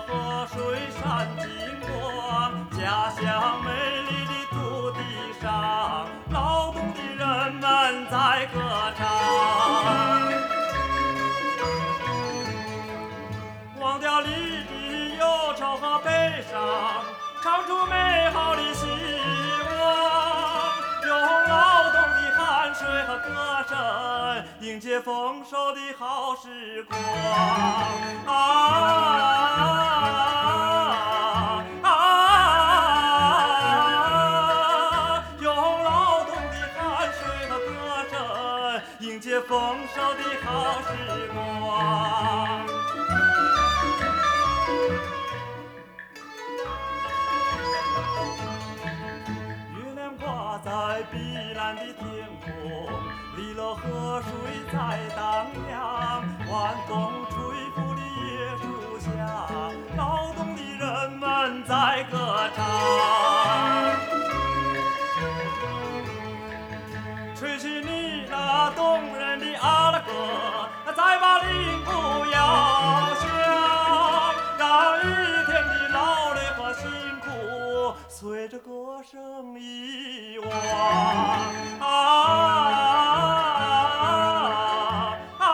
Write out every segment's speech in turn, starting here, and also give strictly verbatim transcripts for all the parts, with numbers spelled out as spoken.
河水闪金光，家乡美丽的土地上，劳动的人们在歌唱。忘掉离别忧愁和悲伤，唱出美好的希望，用劳动的汗水和歌声迎接丰收的好时光。啊啊啊！用劳动的汗水和歌声迎接丰收的好时光。在碧蓝的天空，离了河水在荡漾，晚风吹拂的椰树下，劳动的人们在歌唱。吹起你那动人的阿拉歌，再把铃鼓摇响，让一天的劳累和辛苦随着歌声遗忘。啊啊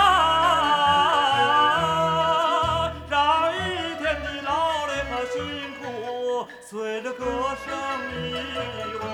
啊！让一天的劳累和辛苦随着歌声遗忘。